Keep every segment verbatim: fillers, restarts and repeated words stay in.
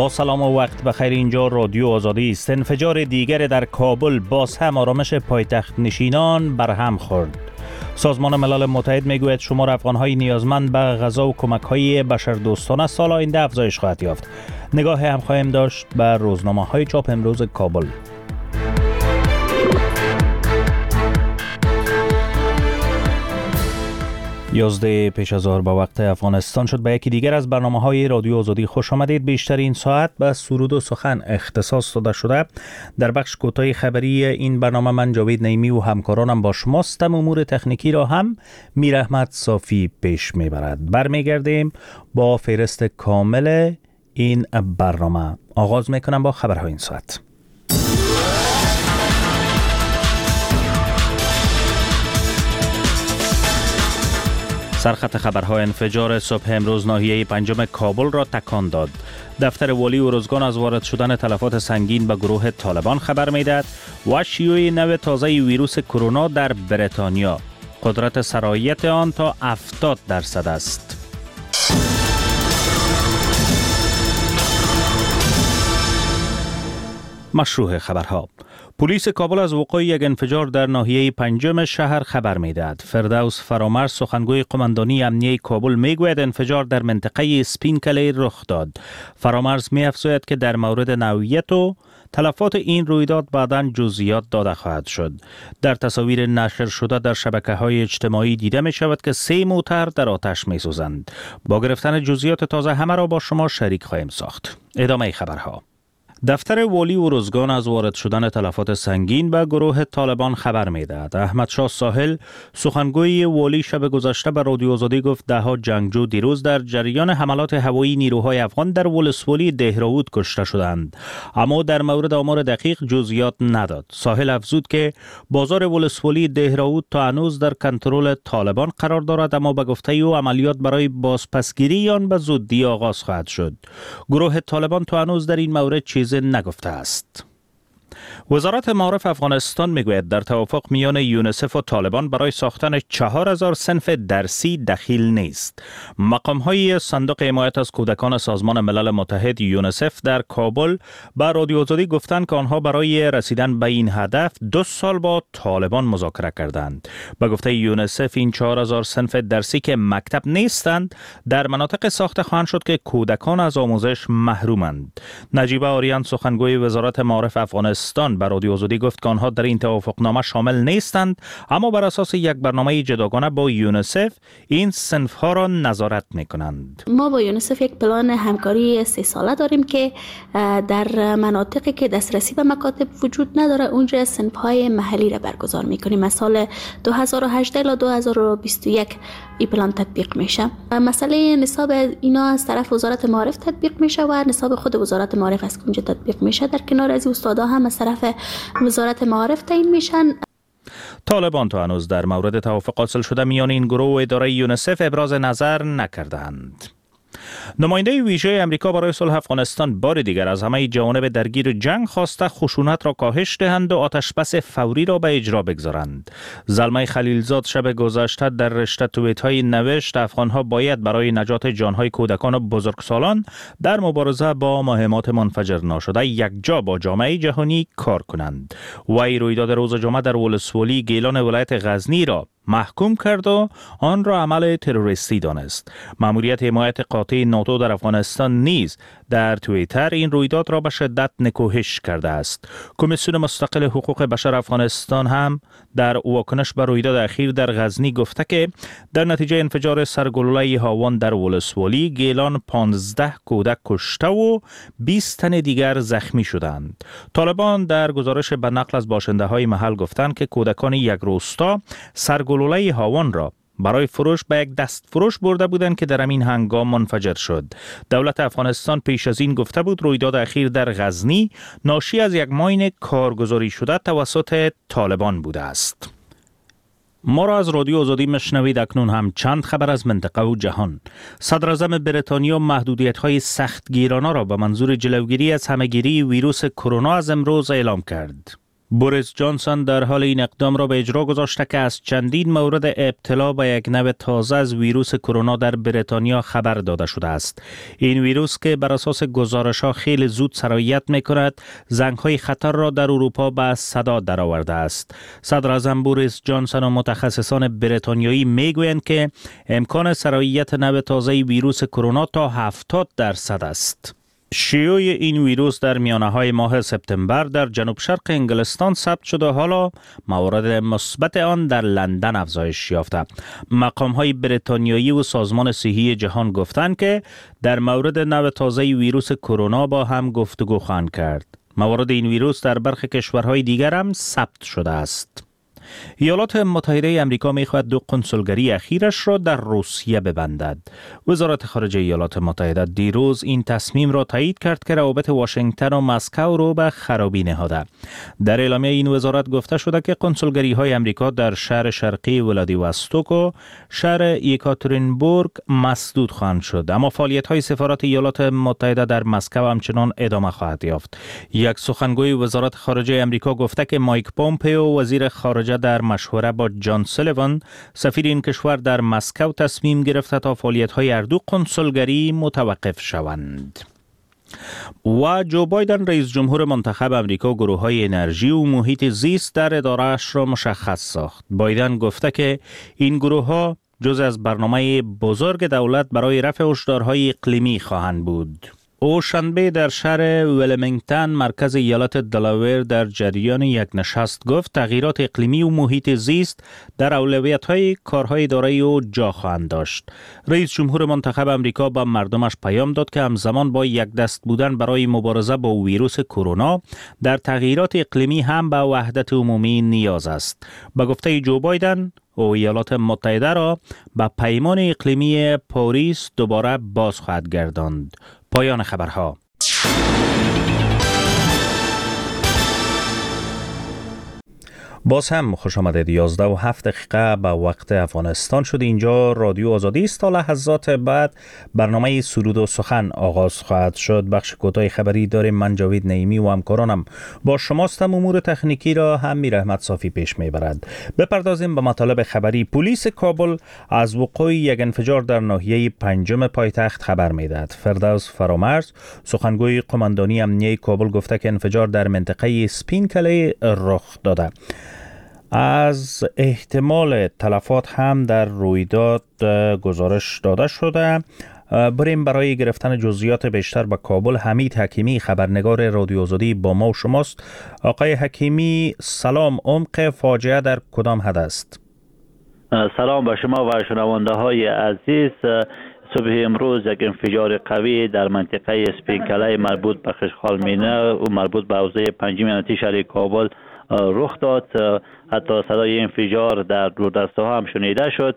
با سلام و وقت بخیر. اینجا رادیو آزادی است. انفجار دیگر در کابل باز هم آرامش پایتخت نشینان برهم خورد. سازمان ملل متحد میگوید شمار افغان‌های نیازمند به غذا و کمک‌های بشردوستانه سال آینده افزایش خواهد یافت. نگاه هم خواهیم داشت به روزنامه‌های چاپ امروز کابل. یازده پیش از ظهر با وقت افغانستان شد. به یکی دیگر از برنامه‌های رادیو آزادی خوش آمدید. بیشتر این ساعت به سرود و سخن اختصاص داده شده. در بخش کوتاه خبری این برنامه من جاوید نعیمی و همکارانم با شماستم. امور تکنیکی را هم میر احمد صافی پیش میبرد. برمیگردیم با فهرست کامل این برنامه. آغاز میکنم با خبرهای این ساعت. سرخط خبرهای انفجار صبح امروز ناحیه پنجم کابل را تکان داد. دفتر والی ارزگان از وارد شدن تلفات سنگین به گروه طالبان خبر میدهد و شیوع نوع تازه ویروس کرونا در بریتانیا. قدرت سرایت آن تا هفتاد درصد است. مشروع خبرها. پلیس کابل از وقوع یک انفجار در ناحیه پنجم شهر خبر می‌دهد. فردوس فرامرز سخنگوی قماندانی امنیه کابل میگوید انفجار در منطقه اسپین کلی رخ داد. فرامرز می‌افزاید که در مورد نوعیت و تلفات این رویداد بعداً جزئیات داده خواهد شد. در تصاویر نشر شده در شبکه‌های اجتماعی دیده می‌شود که سه موتر در آتش می‌سوزند. با گرفتن جزئیات تازه همه را با شما شریک خواهیم ساخت. ادامه خبرها. دفتر والی ارزگان از وارد شدن تلفات سنگین به گروه طالبان خبر می‌دهد. احمد شاه ساحل سخنگوی والی شب گذشته به رادیو آزادی گفت ده ها جنگجو دیروز در جریان حملات هوایی نیروهای افغان در ولسوالی دهراود کشته شدند، اما در مورد آمار دقیق جزئیات نداد. ساحل افزود که بازار ولسوالی دهراود تا هنوز در کنترل طالبان قرار دارد، اما به گفته او عملیات برای بازپسگیری آن به زودی آغاز خواهد شد. گروه طالبان تا هنوز در این مورد چیز نگفته است. وزارت معارف افغانستان میگوید در توافق میان یونیسف و طالبان برای ساختن چهار هزار صنف درسی دخیل نیست. مقام‌های صندوق حمایت از کودکان سازمان ملل متحد یونیسف در کابل به رادیو آزادی گفتند که آنها برای رسیدن به این هدف دو سال با طالبان مذاکره کردند. به گفته یونیسف این چهار هزار صنف درسی که مکتب نیستند در مناطق ساخته خواهند شد که کودکان از آموزش محرومند. نجیبه آریان سخنگوی وزارت معارف افغانستان بر رادیو آزادی گفت که آنها در این توافقنامه شامل نیستند، اما بر اساس یک برنامه جداگانه با یونیسف این صنف‌ها را نظارت می‌کنند. ما با یونیسف یک پلان همکاری سه ساله داریم که در مناطقی که دسترسی به مکاتب وجود نداره اونجا صنف‌های محلی را برگزار می‌کنیم. از سال دو هزار و هجده الی دو هزار و بیست و یک این پلان تطبیق میشه. مسئله نصاب اینا از طرف وزارت معارف تطبیق میشه و نصاب خود وزارت معارف از اونجا تطبیق میشه. در کنار از استادا هم از طرف وزارت معارف تعیین میشن. طالبان تا هنوز در مورد توافق حاصل شده میان این گروه و اداره یونیسف ابراز نظر نکردند. نماینده ویژه امریکا برای صلح افغانستان بار دیگر از همه جوانب درگیر جنگ خواسته خشونت را کاهش دهند و آتشبس فوری را به اجرا بگذارند. زلمه خلیلزاد شب گذشته در رشته توییت‌های نوشت افغان‌ها باید برای نجات جان‌های کودکان و بزرگسالان در مبارزه با مهمات منفجر ناشده یکجا با جامعه جهانی کار کنند. وی رویداد روز جمعه در ولسوالی گیلان ولایت غزنی را محکوم کرد و آن را عمل تروریستی دانست. مأموریت حمایت قاطع ناتو در افغانستان نیز در توییتر این رویداد را به شدت نکوهش کرده است. کمیسیون مستقل حقوق بشر افغانستان هم در واکنش به رویداد اخیر در غزنی گفته که در نتیجه انفجار سرگلوله هاون در ولسوالی گیلان پانزده کودک کشته و بیست تن دیگر زخمی شدند. طالبان در گزارش به نقل از باشنده های محل گفتند که کودکان یک روستا سرگلوله هاون را برای فروش به یک دست فروش برده بودند که در همین هنگام منفجر شد. دولت افغانستان پیش از این گفته بود رویداد اخیر در غزنی ناشی از یک ماین کارگزاری شده توسط طالبان بوده است. ما را از رادیو آزادی مشنوید. اکنون هم چند خبر از منطقه و جهان. صدر اعظم بریتانیا محدودیت‌های سختگیرانه را به منظور جلوگیری از همه‌گیری ویروس کرونا از امروز اعلام کرد. بوریس جانسون در حال این اقدام را به اجرا گذاشته که از چندین مورد ابتلا به یک نوع تازه از ویروس کرونا در بریتانیا خبر داده شده است. این ویروس که بر اساس گزارش‌ها خیلی زود سرایت می‌کند، زنگ‌های خطر را در اروپا به صدا درآورده است. صدر اعظم بوریس جانسون و متخصصان بریتانیایی میگویند که امکان سرایت نوع تازه ویروس کرونا تا هفتاد درصد است. شیوع این ویروس در میانه‌های ماه سپتامبر در جنوب شرق انگلستان ثبت شده، حالا موارد مثبت آن در لندن افزایش یافته. مقام‌های بریتانیایی و سازمان صحی جهان گفتند که در مورد نوع تازه ویروس کرونا با هم گفتگو خواهند کرد. موارد این ویروس در برخی کشورهای دیگر هم ثبت شده است. ایالات متحده آمریکا می‌خواهد دو قنسولگری اخیرش را در روسیه ببندد. وزارت خارجه ایالات متحده دیروز این تصمیم را تایید کرد که روابط واشنگتن و مسکو را به خرابی نهاده. در اعلامیه این وزارت گفته شده که قنسولگری‌های آمریکا در شهر شرقی ولادیواستوک و شهر یکاترینبورگ مسدود خواهند شد، اما فعالیت‌های سفارت ایالات متحده در مسکو همچنان ادامه خواهد یافت. یک سخنگوی وزارت خارجه آمریکا گفته که مایک پومپئو وزیر خارجه در مشوره با جان سولیوان سفیر این کشور در مسکو تصمیم گرفته تا فعالیت‌های هر دو قنسولگری متوقف شوند. و جو بایدن رئیس جمهور منتخب آمریکا گروه‌های انرژی و محیط زیست در اداره‌اش را مشخص ساخت. بایدن گفته که این گروه‌ها جزء از برنامه بزرگ دولت برای رفع هشدارهای اقلیمی خواهند بود. او شنبه در شهر ولمینگتن مرکز ایالت دلاویر در جریان یک نشست گفت تغییرات اقلیمی و محیط زیست در اولویت‌های کارهای اداره او جا خواهند داشت. رئیس جمهور منتخب آمریکا با مردمش پیام داد که همزمان با یک دست بودن برای مبارزه با ویروس کرونا در تغییرات اقلیمی هم به وحدت عمومی نیاز است. به گفته جو بایدن، او ایالات متحده را به پیمان اقلیمی پاریس دوباره باز خواهد گرداند. پایان خبرها. باز هم خوش آمدید. یازده و هفت دقیقه به وقت افغانستان شد. اینجا رادیو آزادی است. تا لحظات بعد برنامه سرود و سخن آغاز خواهد شد. بخش کوتاه خبری داریم. من جاوید نعیمی و همکارانم با شماستم. امور تکنیکی را هم میر احمد صافی پیش میبرد. بپردازیم به مطالب خبری. پلیس کابل از وقوع یک انفجار در ناحیه پنجم پایتخت خبر میدهد. فردوس فرامرز سخنگوی قماندانی امنیه کابل گفته که انفجار در منطقه سپین کلی رخ داده. از احتمال تلفات هم در رویداد گزارش داده شده. بریم برای گرفتن جزئیات بیشتر به کابل. حمید حکیمی خبرنگار رادیو آزادی با ما و شماست. آقای حکیمی سلام، عمق فاجعه در کدام حد است؟ سلام به شما و شنونده های عزیز. صبح امروز یک انفجار قوی در منطقه سپینکله مربوط به خشخالمینه و مربوط به حوزه پنجم ایالتی شهر کابل رخ داد. حتی صدای انفجار در دوردسته ها هم شنیده شد.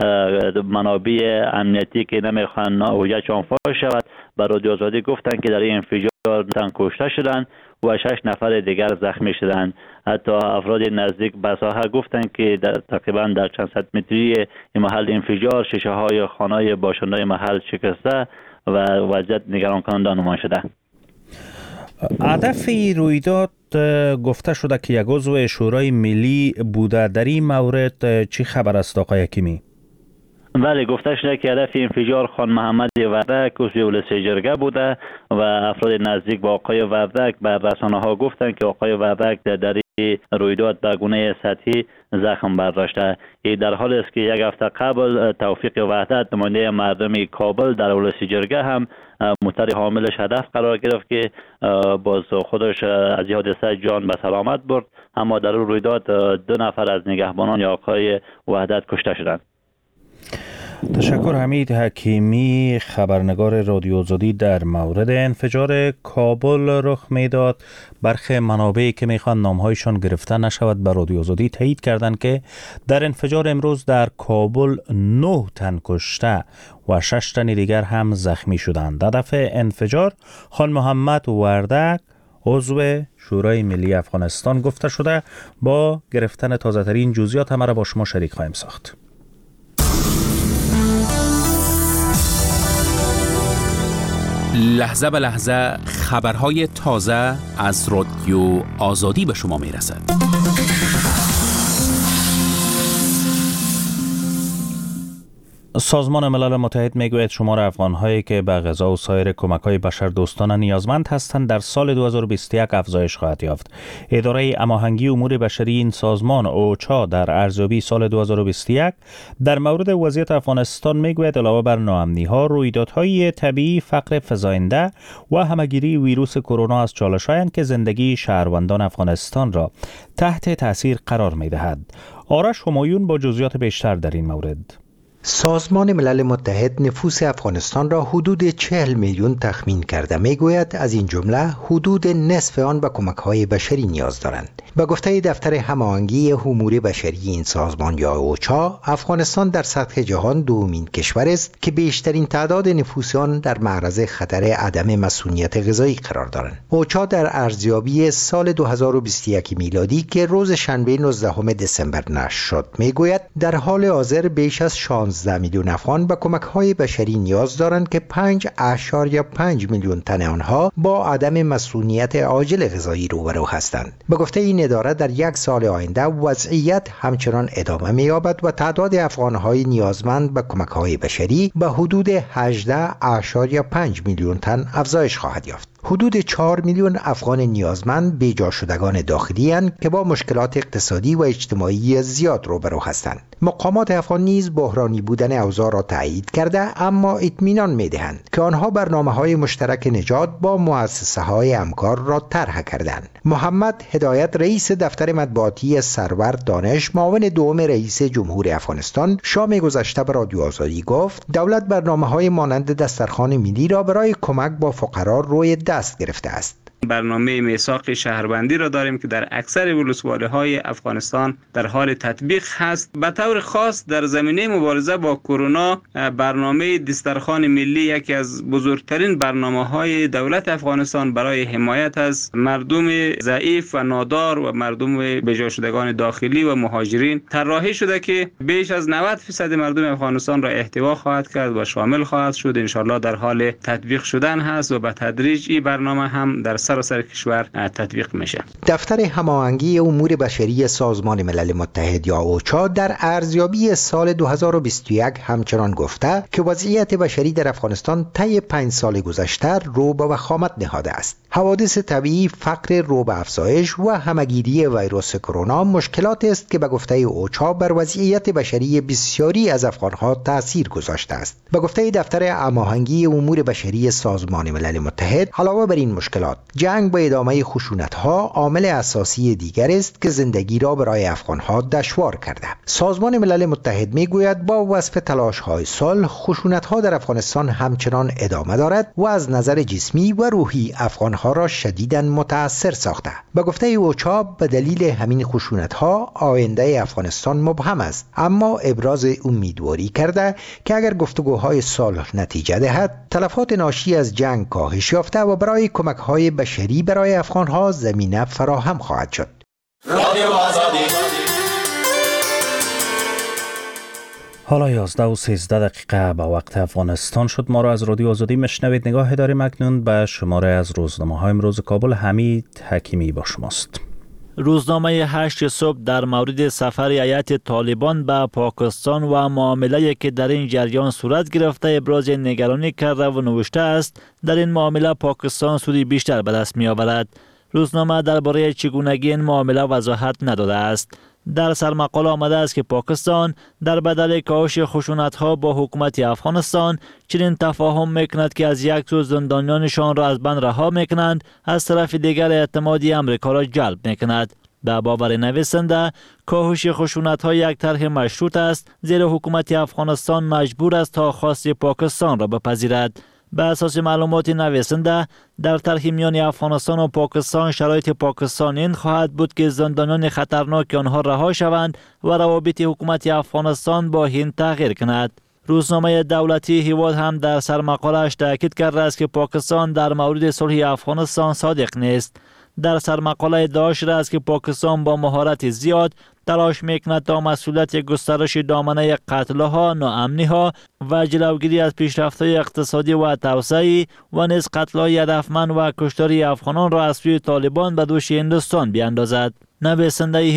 منابع امنیتی که نمیخوان هویتشان فاش شود به رادیو آزادی گفتند که در این انفجار تن کشته شدند و شش نفر دیگر زخمی شدند. حتی افراد نزدیک به ساحه گفتند که در تقریبا در چند صد متری این محل انفجار شیشه های خانه باشندگان محل شکسته و وضعیت نگران کننده عنوان شده. هدف رویداد گفته شده که یک عضو شورای ملی بوده. در این مورد چی خبر است آقای حکیمی؟ بله، گفته شده که هدف انفجار خان محمد وردک عضو جلسه جرگه بوده و افراد نزدیک با آقای وردک به رسانه ها گفتند که آقای وردک در رویداد به گونه سطحی زخم برداشته. این در حالی است که یک هفته قبل توفیق وحدت نماینده مردم کابل در جلسه جرگه هم موتر حاملش هدف قرار گرفت که باز خودش از این حادثه جان به سلامت برد، اما در رویداد دو نفر از نگهبانان یا آقای وحدت کشته شدند. تشکر. حمید حکیمی خبرنگار رادیو آزادی در مورد انفجار کابل رخ میداد. برخی منابعی که میخوان نامهایشان گرفته نشود به رادیو آزادی تایید کردند که در انفجار امروز در کابل نه تن کشته و شش تن دیگر هم زخمی شدند. هدف انفجار خان محمد وردک عضو شورای ملی افغانستان گفته شده. با گرفتن تازه ترین جزئیات همه را با شما شریک خواهیم ساخت. لحظه به لحظه خبرهای تازه از رادیو آزادی به شما میرسد. سازمان ملل متحد میگوید شمار افغان‌هایی که به غذا و سایر کمک‌های بشردوستانه نیازمند هستند در سال دو هزار و بیست و یک افزایش خواهد یافت. اداره هماهنگی امور بشری این سازمان اوچا در ارزیابی سال دو هزار و بیست و یک در مورد وضعیت افغانستان میگوید علاوه بر ناامنی‌ها، رویدادهای طبیعی، فقر فزاینده و همهگیری ویروس کرونا از چالش‌هایند که زندگی شهروندان افغانستان را تحت تاثیر قرار می‌دهد. آرش همایون با جزئیات بیشتر در این مورد. سازمان ملل متحد نفوس افغانستان را حدود چهل میلیون تخمین کرده. میگوید از این جمله حدود نصف آن به کمک‌های بشری نیاز دارند. به گفته دفتر هماهنگی امور بشری این سازمان یا اوچا، افغانستان در سطح جهان دومین کشور است که بیشترین تعداد نفوس آن در معرض خطر عدم مسئولیت غذایی قرار دارند. اوچا در ارزیابی سال دو هزار و بیست و یک میلادی که روز شنبه نوزدهم دسامبر نشر شد میگوید در حال حاضر بیش از شانزده میلیون افغان به کمک‌های بشری نیاز دارند که پنج اشاریه پنج میلیون تن آنها با عدم مسئولیت عاجل غذایی روبرو هستند. به گفته این اداره در یک سال آینده وضعیت همچنان ادامه می‌یابد و تعداد افغان‌های نیازمند به کمک‌های بشری به حدود هجده اشاریه پنج میلیون تن افزایش خواهد یافت. حدود چهار میلیون افغان نیازمند بیجا شدگان داخلی اند که با مشکلات اقتصادی و اجتماعی زیاد روبرو هستند. مقامات افغان نیز بحرانی بودن اوضاع را تایید کرده، اما اطمینان می‌دهند که آنها برنامه‌های مشترک نجات با مؤسسه‌های همکار را طرح کردند. محمد هدایت رئیس دفتر مطبوعاتی سرور دانش معاون دوم رئیس جمهور افغانستان شام گذشته به رادیو آزادی گفت دولت برنامه‌های مانند دسترخوان ملی را برای کمک با فقرا روی دست گرفته است. برنامه میثاق شهروندی را داریم که در اکثر ولسوالی‌های افغانستان در حال تطبیق هست. به طور خاص در زمینه مبارزه با کرونا برنامه دسترخوان ملی یکی از بزرگترین برنامه‌های دولت افغانستان برای حمایت از مردم ضعیف و نادار و مردم بیجا شدگان داخلی و مهاجرین طراحی شده که بیش از نود درصد مردم افغانستان را احتوا خواهد کرد و شامل خواهد شد. ان شاءالله در حال تطبیق شدن هست و به تدریج این برنامه هم در سراسر کشور تطبیق میشه. دفتر هماهنگی امور بشری سازمان ملل متحد یا اوچا در ارزیابی سال دو هزار و بیست و یک همچنان گفته که وضعیت بشری در افغانستان طی پنج سال گذشته رو به وخامت نهاده است. حوادث طبیعی، فقر رو به افزایش و همهگیری ویروس کرونا مشکلات است که به گفته اوچا بر وضعیت بشری بسیاری از افغانها تاثیر گذاشته است. به گفته دفتر هماهنگی امور بشری سازمان ملل متحد، علاوه بر این مشکلات، جنگ با ادامه خشونت‌ها عامل اساسی دیگر است که زندگی را برای افغان‌ها دشوار کرده. سازمان ملل متحد می‌گوید با وصف تلاش‌های صلح، خشونت‌ها در افغانستان همچنان ادامه دارد و از نظر جسمی و روحی افغان‌ها را شدیداً متأثر ساخته. به گفته اوچا به دلیل همین خشونت‌ها آینده افغانستان مبهم است، اما ابراز امیدواری کرده که اگر گفتگوهای صلح نتیجه دهد، تلفات ناشی از جنگ کاهش یافته و برای کمک‌های بشری برای افغان‌ها زمینه فراهم خواهد شد. رادیو آزادی. حالا یازده و سیزده دقیقه به وقت افغانستان شد. ما را از رادیو آزادی مشنوید. نگاه داریم اکنون به شماره از روزنامه‌های امروز کابل. حمید حکیمی با شماست. روزنامه هشت صبح در مورد سفر هیئت طالبان به پاکستان و معامله‌ای که در این جریان صورت گرفته ابراز نگرانی کرده و نوشته است در این معامله پاکستان سودی بیشتر به دست می‌آورد. روزنامه درباره چگونگی این معامله وضاحت نداده است. در سرمقاله آمده است که پاکستان در بدل کاهش خشونت‌ها با حکومت افغانستان چنین تفاهم میکند که از یک سو زندانیانشان را از بند رها میکنند، از طرف دیگر اعتمادی امریکا را جلب میکند. به باور نویسنده کاهش خشونت‌ها یک طرح مشروط است، زیرا حکومت افغانستان مجبور است تا خواست پاکستان را بپذیرد. به اساس معلومات نویسنده در طرح میان افغانستان و پاکستان شرایط پاکستان این خواهد بود که زندانیان خطرناک آنها رها شوند و روابط حکومت افغانستان با هند تغییر کند. روزنامه دولتی هیواد هم در سرمقاله‌اش تاکید کرده است که پاکستان در مورد صلح افغانستان صادق نیست. در سرمقاله ادعا شده است که پاکستان با مهارت زیاد تلاش میکند تا مسئولیت گسترش دامنه قتل‌ها، ناامنی‌ها و جلوگیری از پیشرفت‌های اقتصادی و توسعه و نیز قتل‌های هدفمند و کشتاری افغانان را از سوی طالبان به دوش هندوستان بیاندازد. نویسنده